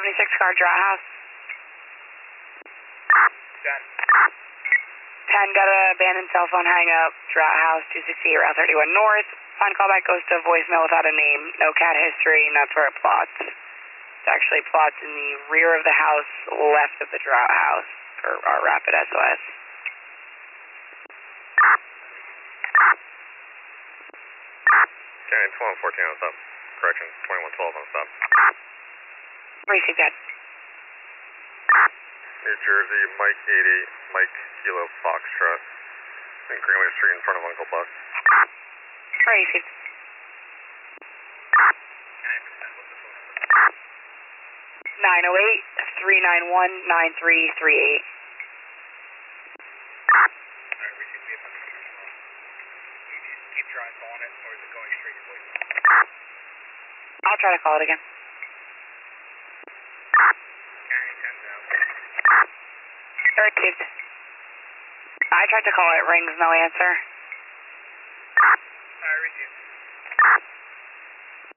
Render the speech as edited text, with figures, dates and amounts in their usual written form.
76 car, drought house. 10, got an abandoned cell phone hang up, drought house, 268, Route 31 North. Find callback goes to voicemail without a name, no cat history, and that's where it plots. It actually plots in the rear of the house, left of the drought house, for our rapid SOS. Okay, 2114 on stop. Correction, 2112 on stop. Received that. New Jersey, Mike 88, Mike Kilo Foxtrot. In Greenway Street in front of Uncle Buck. Received. 908-391-9338. Keep trying calling it, or is it going straight to voicemail? I'll try to call it again. County 10,000. Received. I tried to call it, rings, no answer. Received.